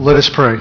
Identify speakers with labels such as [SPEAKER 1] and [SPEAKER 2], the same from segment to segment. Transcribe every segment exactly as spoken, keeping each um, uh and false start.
[SPEAKER 1] Let us pray.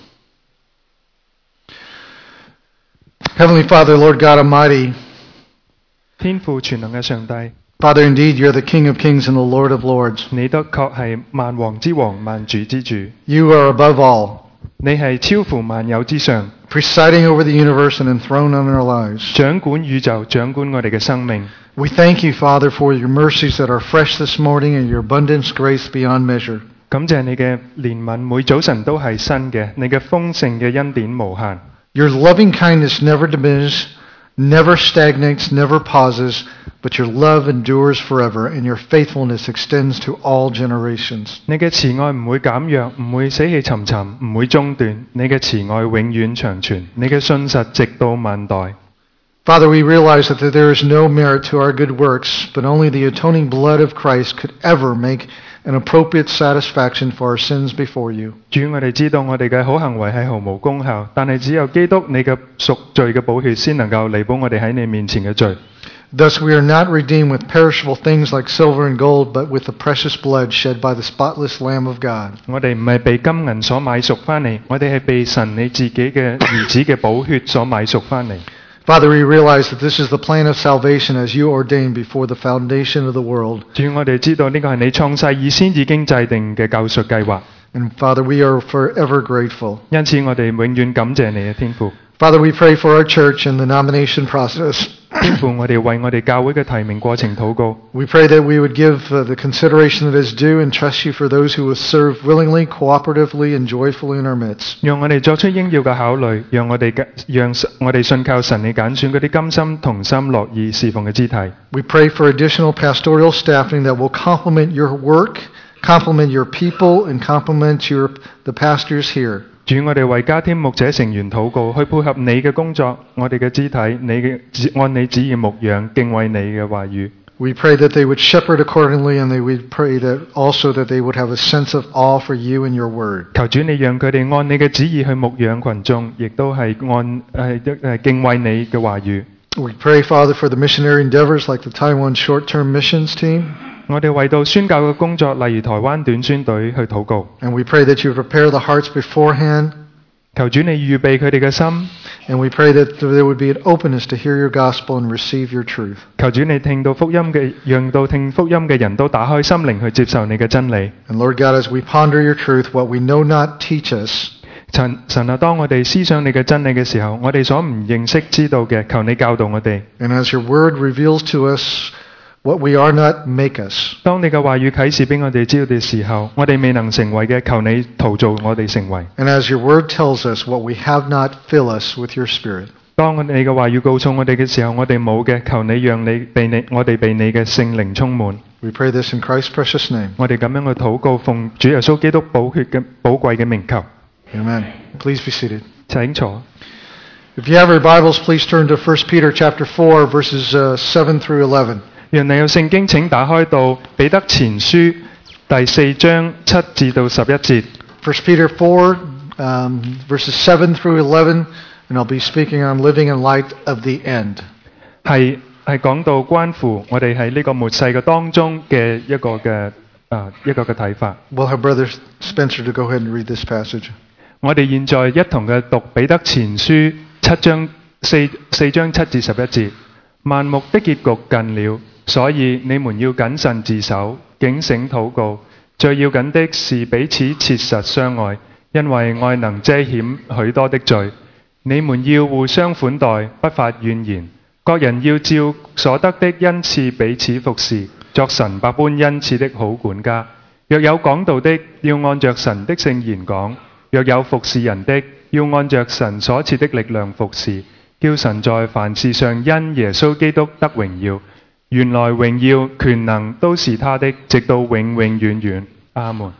[SPEAKER 1] Heavenly Father, Lord God Almighty,
[SPEAKER 2] 天父全能嘅上帝，
[SPEAKER 1] Father, indeed, you're the King of Kings and the Lord of Lords.
[SPEAKER 2] 你的確係萬王之王、萬主之主，
[SPEAKER 1] You are above all,
[SPEAKER 2] 你係超乎萬有之上，
[SPEAKER 1] presiding over the universe and enthroned on our lives.
[SPEAKER 2] 掌管宇宙，掌管我哋嘅生命。
[SPEAKER 1] We thank you, Father, for your mercies that are fresh this morning and your abundance grace beyond measure.
[SPEAKER 2] 感謝你嘅憐憫，每早晨都係新嘅，你嘅豐盛嘅恩典無限。
[SPEAKER 1] Your loving kindness never diminishes, never stagnates, never pauses, but your love endures forever, and your faithfulness extends to all generations.
[SPEAKER 2] 你嘅慈愛唔會減弱，唔會死氣沉沉，唔會中斷。你嘅慈愛永遠長存，你嘅信實直到萬代。
[SPEAKER 1] Father, we realize that there is no merit to our good works, but only the atoning blood of Christ could ever make an appropriate satisfaction for our sins before you.
[SPEAKER 2] 主，我哋知道我哋嘅好行為係毫無功效，但係只有基督你嘅贖罪嘅寶血先能夠彌補我哋喺你面前嘅罪。
[SPEAKER 1] Thus we are not redeemed with perishable things like silver and gold, but with the precious blood shed by the spotless Lamb of God.
[SPEAKER 2] 我哋唔係被金銀所買贖翻嚟，我哋係被神你自己嘅兒子嘅寶血所買贖翻嚟。
[SPEAKER 1] Father, we realize that this is the plan of salvation as you ordained before the foundation of the world.
[SPEAKER 2] 主，我哋知道呢個係你創世以先已經制定嘅救贖計劃。
[SPEAKER 1] And Father, we are forever grateful.
[SPEAKER 2] 因此我哋永遠感謝你嘅天父。
[SPEAKER 1] Father, we pray for our church and the nomination process.
[SPEAKER 2] 天父，我哋為我哋教會嘅提名過程禱告。
[SPEAKER 1] We pray that we would give uh, the consideration that is due and trust you for those who will serve willingly, cooperatively, and joyfully in our midst.
[SPEAKER 2] 讓我哋作出應要嘅考慮，讓我哋嘅讓我哋信靠神你揀選嗰啲甘心同心樂意侍奉嘅肢體。
[SPEAKER 1] We pray for additional pastoral staffing that will complement your work, complement your people, and complement your the pastors here.
[SPEAKER 2] 主，我哋為加添牧者成員禱告，去配合你嘅工作，我哋嘅肢體，你嘅按你旨意牧養，敬畏你嘅話語。
[SPEAKER 1] We pray that they would shepherd accordingly, and they would pray that also that they would have a sense of awe for you and your word.
[SPEAKER 2] 求主你讓佢哋按你嘅旨意去牧養群眾，亦都係按誒誒敬畏你嘅話語。
[SPEAKER 1] We pray, Father, for the missionary endeavors like the Taiwan short-term missions team.
[SPEAKER 2] 我哋為到宣教嘅工作，例如台灣短宣隊去禱告。
[SPEAKER 1] And we pray that you prepare the hearts beforehand.
[SPEAKER 2] 求主你預備佢哋嘅心。
[SPEAKER 1] And we pray that there would be an openness to hear your gospel and receive your truth.
[SPEAKER 2] 求主你聽到福音嘅，讓到聽福音嘅人都打開心靈去接受你嘅真理。
[SPEAKER 1] And Lord God, as we ponder your truth, what we know not, teach us.
[SPEAKER 2] 神神啊，當我哋思想你嘅真理嘅時候，我哋所唔認識知道嘅，求你教導我哋。
[SPEAKER 1] And as your word reveals to us what we are not, make us.
[SPEAKER 2] 當你嘅話語啟示俾我哋知道嘅時候，我哋未能成為嘅，求你陶造我哋成為。
[SPEAKER 1] And as your word tells us what we have not, fill us with your spirit.
[SPEAKER 2] 當我哋嘅話語告訴我哋嘅時候，我哋冇嘅，求你讓你被你我哋被你嘅聖靈充滿。
[SPEAKER 1] We pray this in Christ's precious name.
[SPEAKER 2] 我哋咁樣去禱告，奉主耶穌基督寶血嘅寶貴嘅名求。
[SPEAKER 1] Amen. Please be seated.
[SPEAKER 2] 請坐。
[SPEAKER 1] If you have your Bibles, please turn to First Peter chapter four, verses uh, seven through eleven.
[SPEAKER 2] 讓你有聖經請打開到彼得前書第四章七至到十一節。
[SPEAKER 1] First Peter four, um, verses seven through eleven, and I'll be speaking on living in light of the end.
[SPEAKER 2] 係係講到關乎我哋喺呢個末世嘅當中嘅一個嘅啊一個嘅睇法。
[SPEAKER 1] We'll have Brother Spencer to go ahead and read this passage.
[SPEAKER 2] 我哋現在一同嘅讀彼得前書七章四四章七至十一節。萬目的結局近了，所以你們要謹慎自守，警醒禱告。最要緊的是彼此切實相愛，因為愛能遮掩許多的罪。你們要互相款待，不發怨言。各人要照所得的恩賜彼此服侍，作神百般恩賜的好管家。若有講道的，要按着神的聖言講；若有服侍人的，要按着神所賜的力量服侍。叫神在凡事上因耶穌基督得榮耀。原來榮耀權能都是他的，直到永永遠遠。阿門。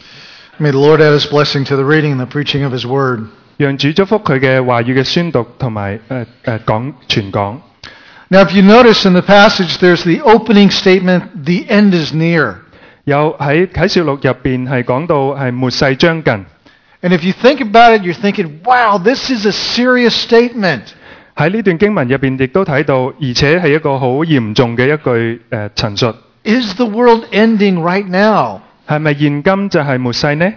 [SPEAKER 1] May the Lord add his blessing to the reading and the preaching of his word.
[SPEAKER 2] 讓主祝福佢嘅話語嘅宣讀同埋誒誒講傳講。
[SPEAKER 1] Now, if you notice in the passage, there's the opening statement, the end is near.
[SPEAKER 2] 有喺啟示錄入邊係講到係末世將近。
[SPEAKER 1] And if you think about it, you're thinking, wow, this is a serious statement.
[SPEAKER 2] 喺呢段經文入邊亦都睇到，而且係一個好嚴重嘅一句誒陳述。
[SPEAKER 1] Is the world ending right now?
[SPEAKER 2] 係咪現今就係末世呢？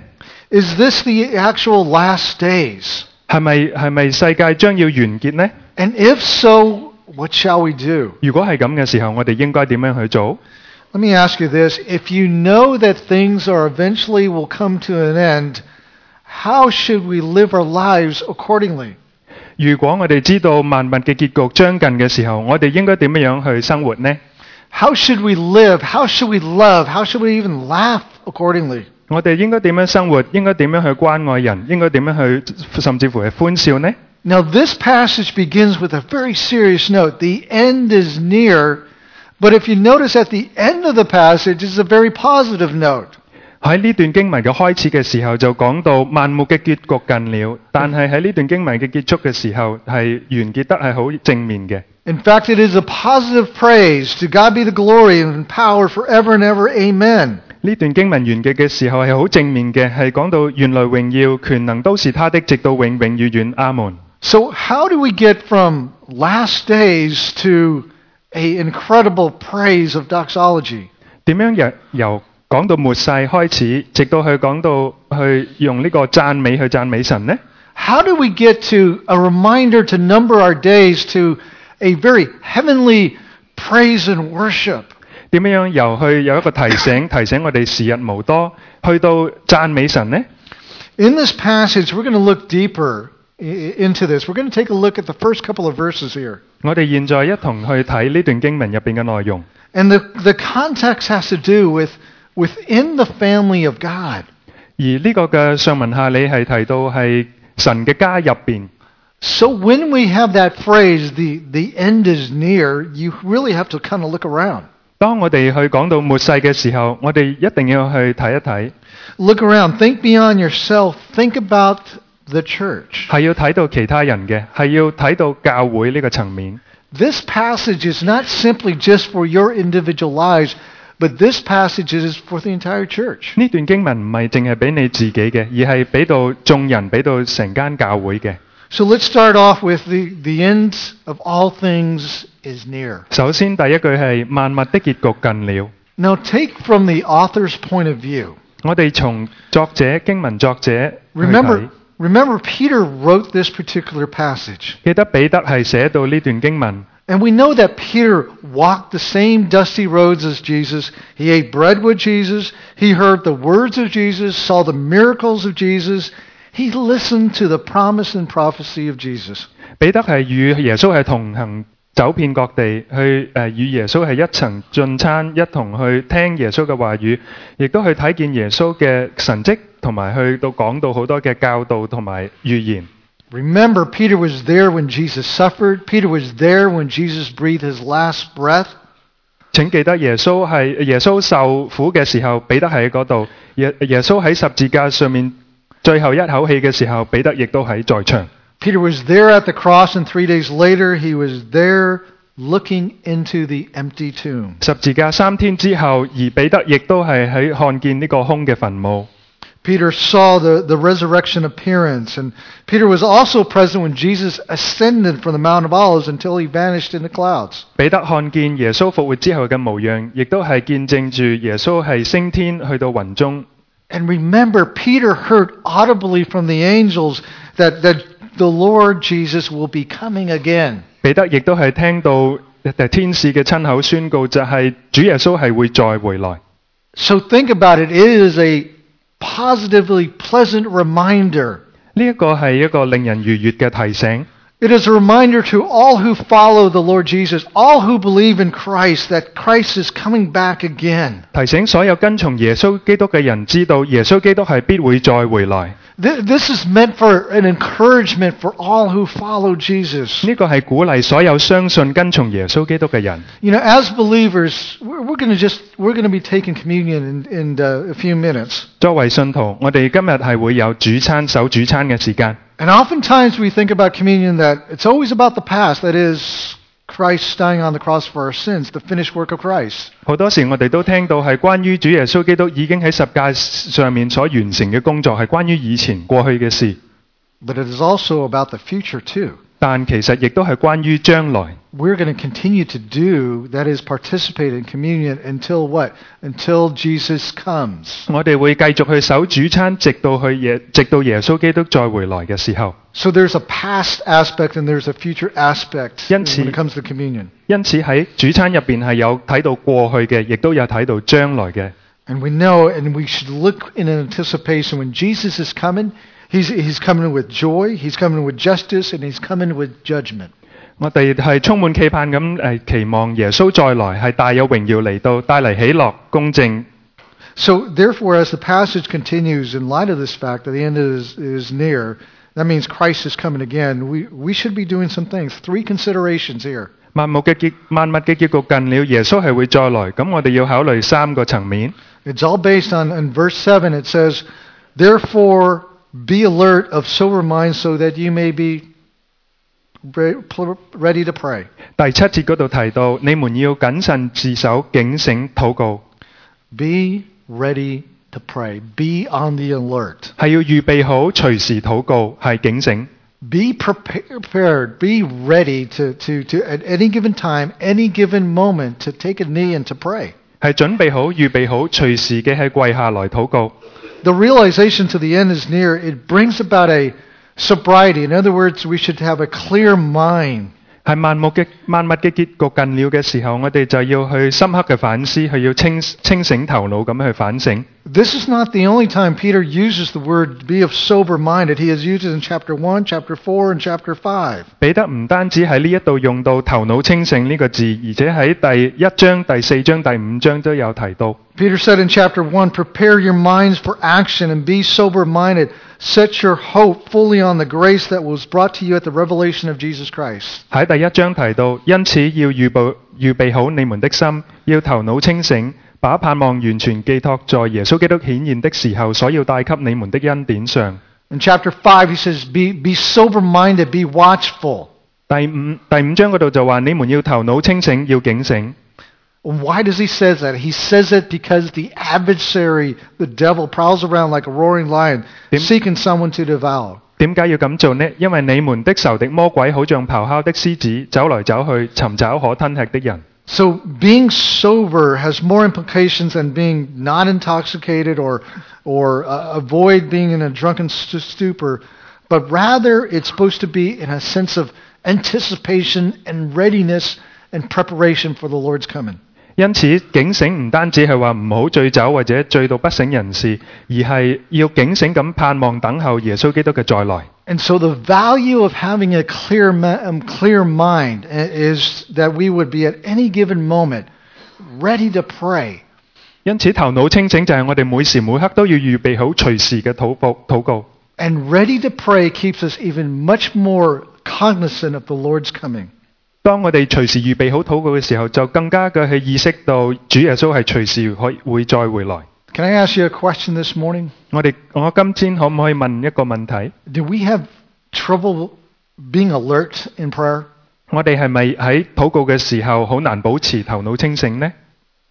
[SPEAKER 1] Is this the actual last days?
[SPEAKER 2] 係咪係咪世界將要完結呢？
[SPEAKER 1] And if so, what shall we do?
[SPEAKER 2] 如果係咁嘅時候，我哋應該點樣去做？
[SPEAKER 1] Let me ask you this. If you know that things are eventually will come to an end, how should we live our lives accordingly?
[SPEAKER 2] 如果我哋知道萬物嘅結局將近嘅時候，我哋應該點樣去生活呢？
[SPEAKER 1] How should we live? How should we love? How should we even laugh accordingly?
[SPEAKER 2] 我哋應該點樣生活？應該點樣去關愛人？應該點樣去甚至乎係歡笑呢？
[SPEAKER 1] Now this passage begins with a very serious note. The end is near, but if you notice at the end of the passage is a very positive note.
[SPEAKER 2] 喺呢段經文嘅開始嘅時候就講到萬物嘅結局近了，但係喺呢段經文嘅結束嘅時候係完結得係好正面嘅。
[SPEAKER 1] In fact, it is a positive praise. To God be the glory and power forever and ever. Amen.
[SPEAKER 2] 呢段經文完結嘅時候係好正面嘅，係講到原來榮耀權能都是他的，直到永永遠遠。阿門。
[SPEAKER 1] So how do we get from last days to a incredible praise of doxology?
[SPEAKER 2] 點樣由由講到末世開始，直到去講到去用呢個讚美去讚美神呢？
[SPEAKER 1] How do we get to a reminder to number our days to a very heavenly praise and worship?
[SPEAKER 2] 點樣由去有一個提醒，提醒我哋時日無多，去到讚美神呢？
[SPEAKER 1] In this passage, we're going to look deeper into this. We're going to take a look at the first couple of verses here.
[SPEAKER 2] 我哋現在一同去睇呢段經文入邊嘅內容。
[SPEAKER 1] And the, the context has to do with within the family of God.
[SPEAKER 2] 而呢個嘅上文下理係提到係神嘅家入邊。
[SPEAKER 1] So when we have that phrase, the, the end is near, you really have to kind of look around.
[SPEAKER 2] 當我哋去講到末世嘅時候，我哋一定要去睇一睇。
[SPEAKER 1] Look around. Think beyond yourself. Think about the church.
[SPEAKER 2] 係要睇到其他人嘅，係要睇到教會呢個層面。
[SPEAKER 1] This passage is not simply just for your individual lives, but this passage is for the entire church.
[SPEAKER 2] 呢段經文唔係淨係俾你自己嘅，而係俾到眾人，俾到成間教會嘅。
[SPEAKER 1] So let's start off with the, the end of all things is near.
[SPEAKER 2] 首先第一句係萬物的結局近了。
[SPEAKER 1] Now take from the author's point of view.
[SPEAKER 2] 我哋從作者經文作者去
[SPEAKER 1] Remember,
[SPEAKER 2] 睇，
[SPEAKER 1] remember Peter wrote this particular passage.
[SPEAKER 2] 記得彼得係寫到呢段經文。
[SPEAKER 1] And we know that Peter walked the same dusty roads as Jesus. He ate bread with Jesus. He heard the words of Jesus, saw the miracles of Jesus. He listened to the promise and prophecy of Jesus.
[SPEAKER 2] 彼得係與耶穌係同行，走遍各地，去誒與耶穌係一齊進餐，一同去聽耶穌嘅話語，亦都去睇見耶穌嘅神蹟，同埋去到講到好多嘅教導同埋預言。
[SPEAKER 1] Remember, Peter was there when Jesus suffered. Peter was there when Jesus breathed his last breath.
[SPEAKER 2] 請記得耶穌係耶穌受苦嘅時候，彼得喺嗰度；耶耶穌喺十字架上面最後一口氣嘅時候，彼得亦都喺在場。
[SPEAKER 1] Peter was there at the cross, and three days later, he was there looking into the empty tomb.
[SPEAKER 2] 十字架三天之後，而彼得亦都係喺看見呢個空嘅墳墓。
[SPEAKER 1] Peter saw the, the resurrection appearance, and Peter was also present when Jesus ascended from the Mount of Olives until he vanished in the clouds.
[SPEAKER 2] 彼得看見耶穌復活之後嘅模樣，亦都係見證住耶穌係升天去到雲中。
[SPEAKER 1] And remember, Peter heard audibly from the angels that, that the Lord Jesus will be coming again.
[SPEAKER 2] 彼得亦都係聽到天使嘅親口宣告，就係主耶穌係會再回來。
[SPEAKER 1] So think about it. It is a positively pleasant reminder.
[SPEAKER 2] 呢一個係一個令人愉悅嘅提醒。
[SPEAKER 1] It is a reminder to all who follow the Lord Jesus, all who believe in Christ, that Christ is coming back again.
[SPEAKER 2] 提醒所有跟從耶穌基督嘅人知道，耶穌基督係必會再回來。
[SPEAKER 1] This is meant for an encouragement for all who follow Jesus.
[SPEAKER 2] 呢個係鼓勵所有相信跟從耶穌基督嘅人。
[SPEAKER 1] You know, as believers, we're, we're going to just we're going to be taking communion in, in uh, a few minutes.
[SPEAKER 2] 作為信徒，我哋今日係會有主餐守主餐嘅時間。
[SPEAKER 1] And oftentimes we think about communion that it's always about the past. That is, Christ dying on the cross for our sins, the finished work of Christ.
[SPEAKER 2] 好多時我哋都聽到係關於主耶穌基督已經喺十架上面所完成嘅工作，係關於以前過去嘅事。
[SPEAKER 1] But it is also about the future too.
[SPEAKER 2] 但其實亦都係關於將來。
[SPEAKER 1] We're going to continue to do, that is, participate in communion until what? Until Jesus comes.
[SPEAKER 2] 我哋會繼續去守主餐，直到去耶，直到耶穌基督再回來嘅時候。
[SPEAKER 1] So there's a past aspect and there's a future aspect
[SPEAKER 2] 因此，
[SPEAKER 1] when it comes to communion.
[SPEAKER 2] 因此喺主餐入邊係有睇到過去嘅，亦都有睇到將來嘅。
[SPEAKER 1] And we know, and we should look in anticipation when Jesus is coming. He's, he's coming with joy, he's coming with justice, and he's coming with judgment.
[SPEAKER 2] 我哋係充滿期盼咁誒，期望耶穌再來係大有榮耀嚟到，帶嚟喜樂、公正。
[SPEAKER 1] So therefore, as the passage continues, in light of this fact that the end is, is near, that means Christ is coming again, we, we should be doing some things. Three considerations here.
[SPEAKER 2] 萬物嘅結萬物嘅結局近了，耶穌係會再來，咁我哋要考慮三個層面。
[SPEAKER 1] It's all based on, in verse seven, it says, Therefore be alert of sober mind so that you may be ready to pray.
[SPEAKER 2] 第七節嗰度提到，你們要謹慎自守，警醒禱告。
[SPEAKER 1] Be ready to pray. Be on the alert.
[SPEAKER 2] 係要預備好，隨時禱告，係警醒。
[SPEAKER 1] Be prepared. Be ready to, to, to, at any given time, any given moment, to take a knee and to pray.
[SPEAKER 2] 係準備好、預備好，隨時嘅係跪下來禱告。
[SPEAKER 1] The realization to the end is near. It brings about a sobriety. In other words, we should have a clear mind.
[SPEAKER 2] 係萬物嘅萬物嘅結局近了嘅時候，我哋就要去深刻嘅反思，係要清清醒頭腦咁去反省。
[SPEAKER 1] This is not the only time Peter uses the word be of sober-minded. He has used it in chapter one, chapter four, and chapter five.
[SPEAKER 2] 彼得唔單止喺呢一度用到頭腦清醒呢個字，而且喺第一章、第四章、第五章都有提到。
[SPEAKER 1] Peter said in chapter one, prepare your minds for action and be sober-minded. Set your hope fully on the grace that was brought to you at the revelation of Jesus Christ.
[SPEAKER 2] 喺第一章提到，因此要預備預備好你們的心，要頭腦清醒，把盼望完全寄託在耶穌基督顯現的時候所要帶給你們的恩典上。
[SPEAKER 1] In chapter five, he says, be, be sober-minded, be watchful.
[SPEAKER 2] 第五第五章嗰度就話，你們要頭腦清醒，要警醒。
[SPEAKER 1] Why does he say that? He says it because the adversary, the devil, prowls around like a roaring lion, seeking someone to devour.
[SPEAKER 2] 點解要咁做呢？因為你們的仇敵魔鬼好像咆哮的獅子，走來走去，尋找可吞吃的人。
[SPEAKER 1] So being sober has more implications than being not intoxicated or, or uh, avoid being in a drunken stupor, but rather it's supposed to be in a sense of anticipation and readiness and preparation for the Lord's coming.
[SPEAKER 2] 因此警醒唔單止係話唔好醉酒或者醉到不省人事，而係要警醒咁盼望等候耶穌基督嘅再來。
[SPEAKER 1] And so the value of having a clear, um, clear mind is that we would be at any given moment ready to pray.
[SPEAKER 2] 因此頭腦清醒就係我哋每時每刻都要預備好隨時嘅禱告禱告。
[SPEAKER 1] And ready to pray keeps us even much more cognizant of the Lord's coming.
[SPEAKER 2] 當我哋隨時預備好禱告嘅時候，就更加嘅去意識到主耶穌係隨時可以會再回來。
[SPEAKER 1] Can I ask you a question this morning?
[SPEAKER 2] 我哋我今天可唔可以問一個問題？
[SPEAKER 1] Do we have trouble being alert in prayer?
[SPEAKER 2] 我哋係咪喺禱告嘅時候好難保持頭腦清醒呢？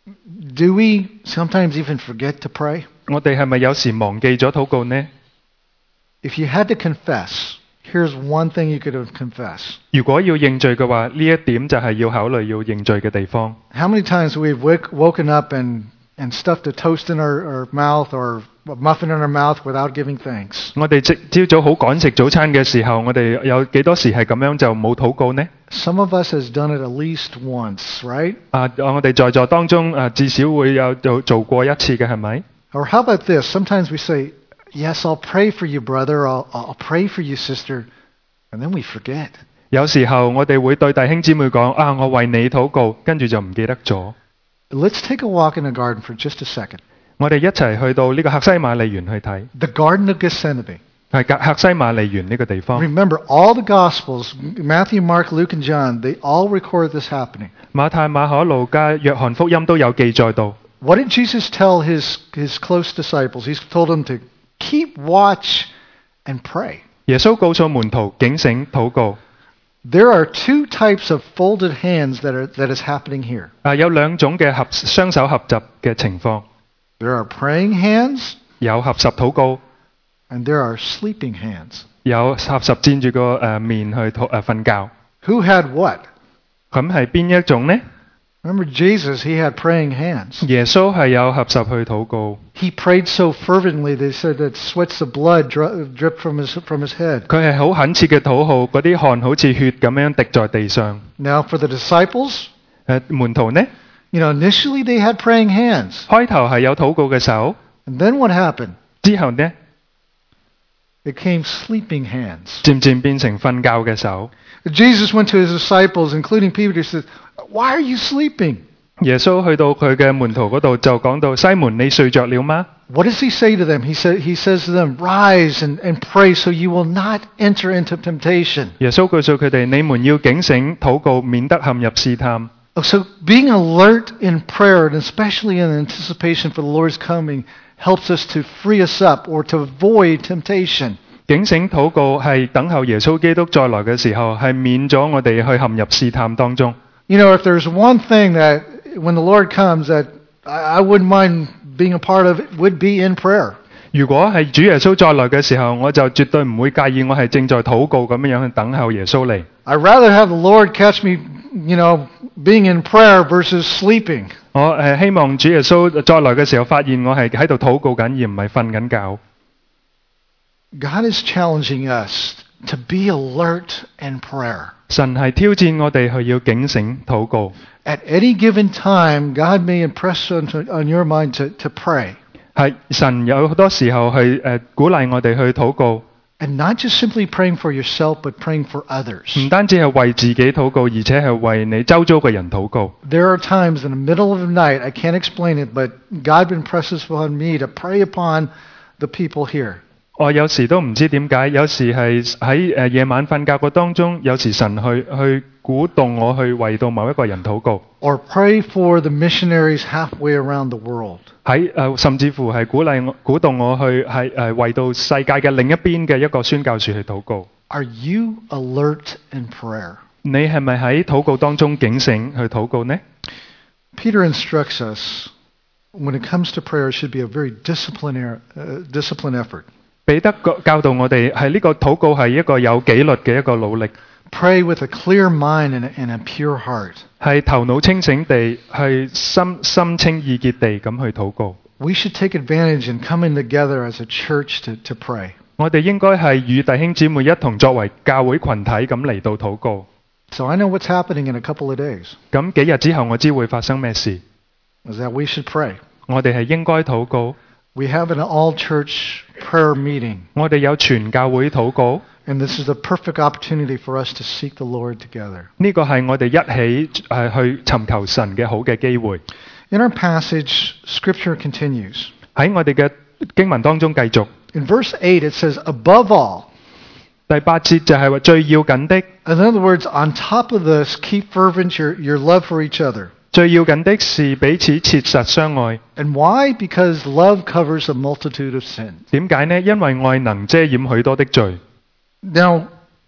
[SPEAKER 1] Do we sometimes even forget to pray?
[SPEAKER 2] 我哋係咪有時忘記咗禱告呢？
[SPEAKER 1] If you had to confess, here's one thing you could have confessed.
[SPEAKER 2] 如果要認罪嘅話，呢一點就係要考慮要認罪嘅地方。
[SPEAKER 1] How many times we've wake, woken up and, and stuffed a toast in our, our mouth or a muffin in our mouth without giving thanks?
[SPEAKER 2] 我哋朝早好趕食早餐嘅時候，我哋有幾多時係咁樣就冇禱告呢？
[SPEAKER 1] Some of us has done it at least once, right?
[SPEAKER 2] 啊，我哋在座當中啊，至少會有做做過一次嘅，係咪？
[SPEAKER 1] Or how about this? Sometimes we say, yes, I'll pray for you, brother. I'll, I'll pray for you, sister. And then we forget.
[SPEAKER 2] 有時候我哋會對弟兄姊妹講啊，我為你禱告，跟住就唔記得咗。
[SPEAKER 1] Let's take a walk in the garden for just a second.
[SPEAKER 2] 我哋一齊去到呢個客西馬利園去睇，
[SPEAKER 1] The Garden of Gethsemane.
[SPEAKER 2] 係客客西馬利園呢個地方。
[SPEAKER 1] Remember, all the Gospels, Matthew, Mark, Luke, and John, they all record this happening.
[SPEAKER 2] 馬太、馬可、路加、約翰福音都有記載到。
[SPEAKER 1] What did Jesus tell his, his close disciples? He told them to keep watch and pray.
[SPEAKER 2] 耶穌告訴門徒警醒禱告。
[SPEAKER 1] There are two types of folded hands that are that is happening here.
[SPEAKER 2] 啊，有兩種嘅合雙手合十嘅情況，
[SPEAKER 1] There are praying hands
[SPEAKER 2] 有合十禱告，
[SPEAKER 1] and there are sleeping hands.
[SPEAKER 2] 有合十佔住個誒面去禱誒瞓覺。
[SPEAKER 1] Who had what?
[SPEAKER 2] 咁係邊一種呢？
[SPEAKER 1] Remember Jesus, he had praying hands.
[SPEAKER 2] 耶穌係有合十去禱告，
[SPEAKER 1] He prayed so fervently, they said that sweats of blood dri- dripped from his, from his head.
[SPEAKER 2] 佢係好懇切嘅禱號，嗰啲汗好似血咁樣滴在地上。
[SPEAKER 1] Now for the disciples,
[SPEAKER 2] 誒門徒呢？
[SPEAKER 1] you know, initially they had praying hands.
[SPEAKER 2] 開頭係有禱告嘅手，
[SPEAKER 1] And then what happened?
[SPEAKER 2] 之後呢
[SPEAKER 1] It came sleeping hands.
[SPEAKER 2] 漸漸變成瞓覺嘅手。
[SPEAKER 1] Jesus went to his disciples, including Peter, he said, "Why are you sleeping?"
[SPEAKER 2] 耶穌去到佢嘅門徒嗰度就講到：西門，你睡着了嗎？
[SPEAKER 1] What does he say to them? He said, he says to them, "Rise and, and pray so you will not enter into temptation."
[SPEAKER 2] 耶穌告訴佢哋：你們要警醒禱告，免得陷入試探。
[SPEAKER 1] Oh, so being alert in prayer, and especially in anticipation for the Lord's coming, helps us to free us up or to avoid temptation.
[SPEAKER 2] 警醒禱告係等候耶穌基督再來嘅時候，係免咗我哋去陷入試探當中。
[SPEAKER 1] You know, if there's one thing that when the Lord comes that I, I wouldn't mind being a part of, it would be in prayer.
[SPEAKER 2] 如果係主耶穌再來嘅時候，我就絕對唔會介意我係正在禱告咁樣樣去等候耶穌嚟。
[SPEAKER 1] I'd rather have the Lord catch me, you know, being in prayer versus sleeping.
[SPEAKER 2] 我誒希望主耶穌再來嘅時候，發現我係喺度禱告緊，而唔係瞓緊覺。
[SPEAKER 1] God is challenging us to be alert in prayer.
[SPEAKER 2] 神係挑戰我哋去要警醒禱告。
[SPEAKER 1] At any given time, God may impress on, on your mind to, to pray.
[SPEAKER 2] 係神有好多時候去誒鼓勵我哋去禱告，
[SPEAKER 1] And not just simply praying for yourself, but praying for others.
[SPEAKER 2] 唔單止係為自己禱告，而且係為你周遭嘅人禱告。
[SPEAKER 1] There are times in the middle of the night, I can't explain it, but God impresses upon me to pray upon the people here.
[SPEAKER 2] 我有時都唔知點解，有時係喺誒夜晚瞓覺嘅當中，有時神去去鼓動我去為到某一個人禱告，
[SPEAKER 1] Or pray for the missionaries halfway around the world.
[SPEAKER 2] 喺誒、呃、甚至乎係鼓勵我鼓動我去係誒、呃、為到世界嘅另一邊嘅一個宣教士去禱告。
[SPEAKER 1] Are you alert in prayer?
[SPEAKER 2] 你係咪喺禱告當中警醒去禱告呢？
[SPEAKER 1] Peter instructs us when it comes to prayer, it should be a very disciplinary, uh, disciplined effort.
[SPEAKER 2] 彼得教導我哋係呢個禱告係一個有紀律嘅一個努力，
[SPEAKER 1] Pray with a clear mind and a, and a pure heart.
[SPEAKER 2] 係頭腦清醒地去心心清意潔地咁去禱告。
[SPEAKER 1] We should take advantage in coming together as a church to, to pray.
[SPEAKER 2] 我哋應該係與弟兄姊妹一同作為教會群體咁嚟到禱告。
[SPEAKER 1] So I know what's happening in a couple of days,
[SPEAKER 2] 咁幾日之後我知會發生咩事，
[SPEAKER 1] is that we should pray.
[SPEAKER 2] 我哋係應該禱告。
[SPEAKER 1] We have an all-church prayer meeting,
[SPEAKER 2] 我哋有全教會禱告，
[SPEAKER 1] and this is a perfect opportunity for us to seek the Lord together.
[SPEAKER 2] 呢個係我哋一起誒去尋求神嘅好嘅機會。
[SPEAKER 1] In our passage, Scripture continues.
[SPEAKER 2] 喺我哋嘅經文當中繼續，
[SPEAKER 1] In verse eight, it says, "Above all,"
[SPEAKER 2] 第八節就係話最要緊的，
[SPEAKER 1] in other words, on top of this, keep fervent your, your love for each other.
[SPEAKER 2] 最要緊的是彼此切實相愛。
[SPEAKER 1] And why? Because love covers a multitude of sins.
[SPEAKER 2] 點解呢？因為愛能遮掩許多的罪。
[SPEAKER 1] Now,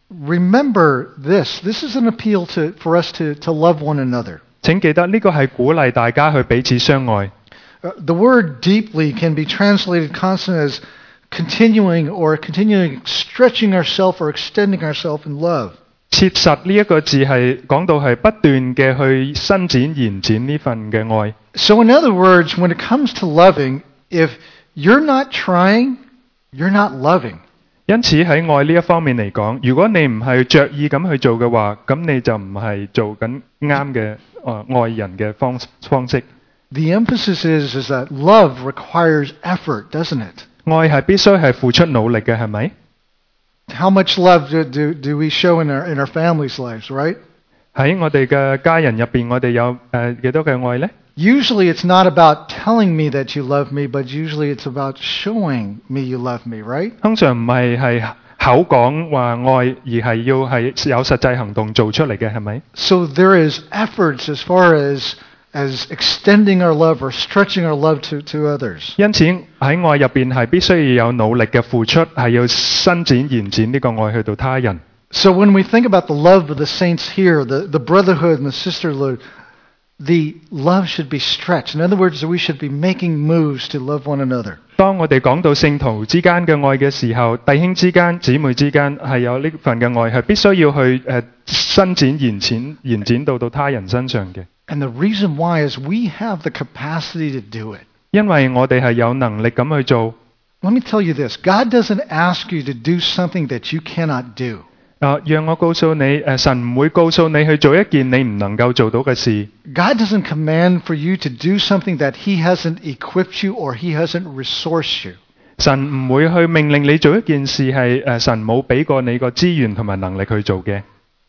[SPEAKER 1] remember this. This is an appeal to, for us to, to love one another.
[SPEAKER 2] 請記得呢個係鼓勵大家去彼此相愛。
[SPEAKER 1] Uh, the word deeply can be translated constantly as continuing or continuing stretching ourselves or extending ourselves in love.
[SPEAKER 2] 切實呢一個字係講到係不斷嘅去伸展延展呢份嘅愛。
[SPEAKER 1] So in other words, when it comes to loving, if you're not trying, you're not loving.
[SPEAKER 2] 因此喺愛呢一方面嚟講，如果你唔係着意咁去做嘅話，咁你就唔係做緊啱嘅誒愛人嘅方方式。
[SPEAKER 1] The emphasis is, is that love requires effort, doesn't it?
[SPEAKER 2] 愛係必須係付出努力嘅，係咪？
[SPEAKER 1] How much love do, do, do we show in our, in our families' lives, right?
[SPEAKER 2] 喺我哋嘅家人入邊，我哋有誒幾多嘅愛呢？
[SPEAKER 1] Usually it's not about telling me that you love me, but usually it's about showing me you love me, right?
[SPEAKER 2] 通常唔係係口講話愛，而係要係有實際行動做出嚟嘅，係咪？
[SPEAKER 1] So there is efforts as far as as extending our love or stretching our love to, to others.
[SPEAKER 2] 因此喺愛入邊係必須要有努力嘅付出，係要伸展延展呢個愛去到他人。
[SPEAKER 1] So when we think about the love of the saints here, the, the brotherhood and the sisterhood, the love should be stretched. In other words, we should be making moves to love one another.
[SPEAKER 2] 當我哋講到聖徒之間嘅愛嘅時候，弟兄之間、姊妹之間係有呢份嘅愛，係必須要去誒伸展、延展、延展到到他人身上嘅。
[SPEAKER 1] And the reason why is we have the capacity to do it.
[SPEAKER 2] 因為我哋係有能力咁去做。
[SPEAKER 1] Let me tell you this. God doesn't ask you to do something that you cannot do.
[SPEAKER 2] 啊，讓我告訴你，誒神唔會告訴你去做一件你唔能夠做到嘅事。
[SPEAKER 1] God doesn't command for you to do something that He hasn't equipped you or He hasn't resourced you.
[SPEAKER 2] 神唔會去命令你做一件事係誒神冇俾過你個資源同埋能力去做嘅。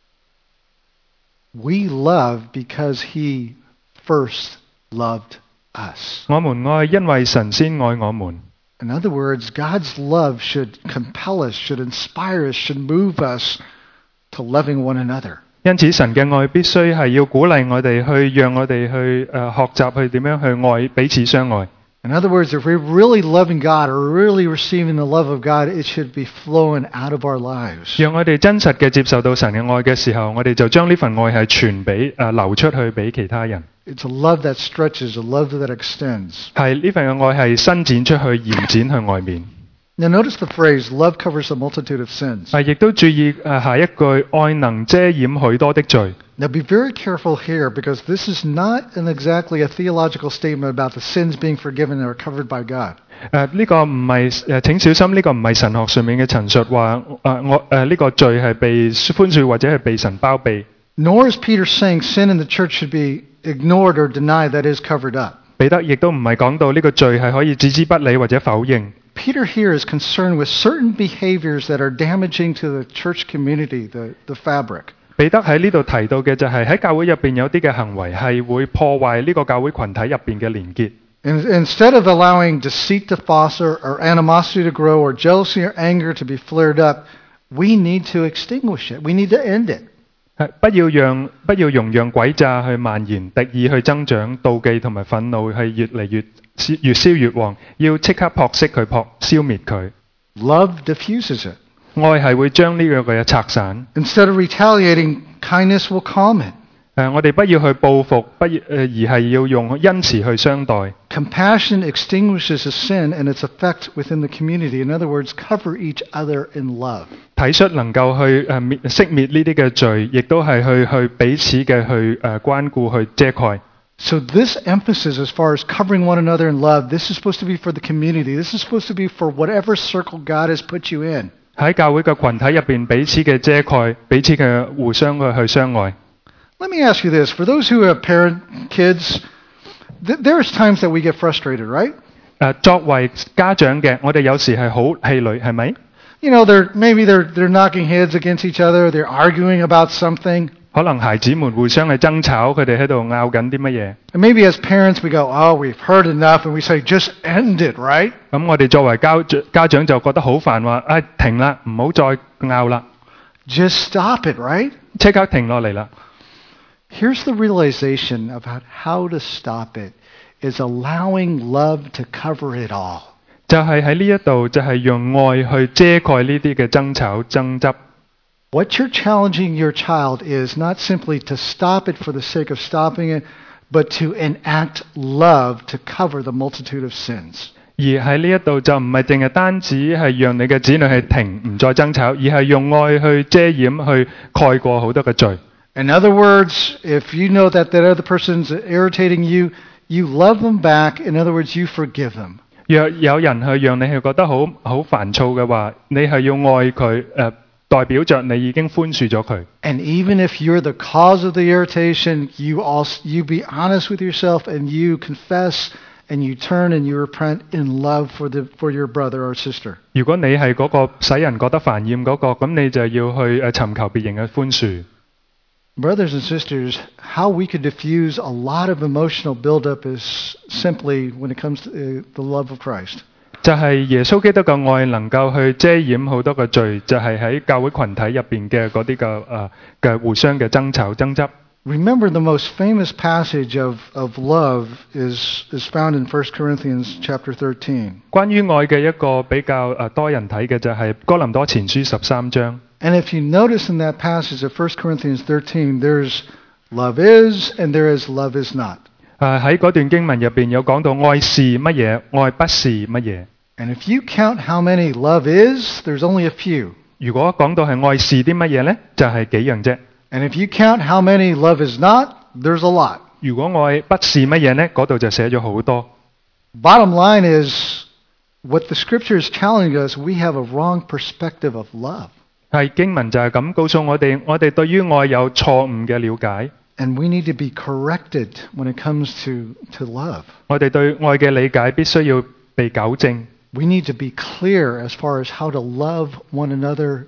[SPEAKER 1] We love because He first loved us.
[SPEAKER 2] 我們愛，因為神先愛我們。
[SPEAKER 1] In other words, God's love should compel us, should inspire us, should move us to loving one another.
[SPEAKER 2] 因此，神嘅愛必須係要鼓勵我哋去，讓我哋去誒、呃、學習去點樣去愛彼此相愛。
[SPEAKER 1] In other words, if we're really loving God or really receiving the love of God, it should be flowing out of our lives.
[SPEAKER 2] 讓我哋真實嘅接受到神嘅愛嘅時候，我哋就將呢份愛係傳俾誒、呃、流出去俾其他人。
[SPEAKER 1] It's a love that stretches, a love that extends.
[SPEAKER 2] 係呢份嘅愛係伸展出去、延展去外面。
[SPEAKER 1] Now notice the phrase, love covers a multitude of sins.
[SPEAKER 2] 係亦都注意誒下一句，愛能遮掩許多的罪。
[SPEAKER 1] Now be very careful here because this is not an exactly a theological statement about the sins being forgiven or covered by God.
[SPEAKER 2] 誒呢個唔係誒請小心，呢個唔係神學上面嘅陳述話誒我誒呢個罪係被寬恕或者係被神包庇。
[SPEAKER 1] Nor is Peter saying sin in the church should be ignored or denied, that is covered up.
[SPEAKER 2] 彼得亦都唔係講到呢個罪係可以置之不理或者否認。
[SPEAKER 1] Peter here is concerned with certain behaviors that are damaging to the church community, the, the fabric.
[SPEAKER 2] 彼得喺呢度提到嘅就係喺教會入邊有啲嘅行為係會破壞呢個教會群體入邊嘅連結。
[SPEAKER 1] And instead of allowing deceit to foster or animosity to grow or jealousy or anger to be flared up, we need to extinguish it. We need to end it.
[SPEAKER 2] 不要讓不要容讓詭詐去蔓延，敵意去增長，妒忌同埋憤怒係越嚟越越燒越旺，要即刻撲熄佢，撲消滅佢。
[SPEAKER 1] Love diffuses it.
[SPEAKER 2] 愛係會將呢樣嘢拆散。
[SPEAKER 1] Instead of retaliating, kindness will calm it.
[SPEAKER 2] 誒，我哋不要去報復，不要誒，而係要用恩慈去相待。
[SPEAKER 1] Compassion extinguishes a sin and its effect within the community. In other words, cover each other in love.
[SPEAKER 2] 體恤能夠去誒滅熄滅呢啲嘅罪，亦都係去去彼此嘅去誒關顧去遮蓋。
[SPEAKER 1] So this emphasis as far as covering one another in love, this is supposed to be for the community. This is supposed to be for whatever circle God has put you in.
[SPEAKER 2] 喺教會嘅群體入邊，彼此嘅遮蓋，彼此嘅互相嘅去相愛。
[SPEAKER 1] Let me ask you this. For those who have parent kids, th- there's times that we get frustrated, right?
[SPEAKER 2] 誒，作為家長嘅，我哋有時係好氣餒，係咪？
[SPEAKER 1] You know, they're maybe they're they're knocking heads against each other. They're arguing about something.
[SPEAKER 2] 可能孩子們互相係爭吵，佢哋喺度拗緊啲乜嘢。
[SPEAKER 1] And maybe as parents we go, oh, we've heard enough, and we say, just end it, right?
[SPEAKER 2] 咁我哋作為家家長就覺得好煩，話誒停啦，唔好再拗啦，
[SPEAKER 1] Just stop it, right?
[SPEAKER 2] 即刻停落嚟啦。
[SPEAKER 1] Here's the realization about how to stop it, is allowing love to cover it all.
[SPEAKER 2] 就係喺呢一度，就係用愛去遮蓋呢啲嘅爭吵爭執。
[SPEAKER 1] What you're challenging your child is not simply to stop it for the sake of stopping it, but to enact love to cover the multitude of sins.
[SPEAKER 2] 而喺呢一度就唔係淨係單止係讓你嘅子女係停唔再爭吵，而係用愛去遮掩、去蓋過好多嘅罪。
[SPEAKER 1] In other words, if you know that that other person's irritating you, you love them back. In other words, you forgive them.
[SPEAKER 2] 若有人去讓你係覺得好好煩躁嘅話，你係要愛佢，誒代表着你已經寬恕咗佢。
[SPEAKER 1] And even if you're the cause of the irritation, you also you be honest with yourself and you confess and you turn and you repent in love for the for your brother or sister.
[SPEAKER 2] 如果你係嗰個使人覺得煩厭嗰個，咁你就要去誒尋求別人嘅寬恕。
[SPEAKER 1] Brothers and sisters, how we could diffuse a lot of emotional buildup is simply when it comes to uh, the love of Christ.
[SPEAKER 2] 就係耶穌基督嘅愛能夠去遮掩好多嘅罪，就係喺教會群體入邊嘅嗰啲嘅誒嘅互相嘅爭吵爭執。
[SPEAKER 1] Remember, the most famous passage of, of love is, is found in First Corinthians chapter thirteen.
[SPEAKER 2] 關於愛嘅一個比較誒多人睇嘅就係哥林多前書十三章。
[SPEAKER 1] And if you notice in that passage of First Corinthians thirteen, there's love is and there is love is not.
[SPEAKER 2] 誒喺嗰段經文入邊有講到愛是乜嘢，愛不是乜嘢。
[SPEAKER 1] And if you count how many love is, there's only a few.
[SPEAKER 2] 如果講到係愛是啲乜嘢呢？就係、是、幾樣啫。
[SPEAKER 1] And if you count how many love is not, there's a lot.
[SPEAKER 2] 如果愛不是乜嘢呢？嗰度就寫咗好多。
[SPEAKER 1] Bottom line is, what the Scripture is telling us, we have a wrong perspective of love.
[SPEAKER 2] 係經文就係咁告訴我哋，我哋對於愛有錯誤嘅了解。
[SPEAKER 1] And we need to be corrected when it comes to, to love.
[SPEAKER 2] 我哋對愛嘅理解必須要被糾正。
[SPEAKER 1] We need to be clear as far as how to love one another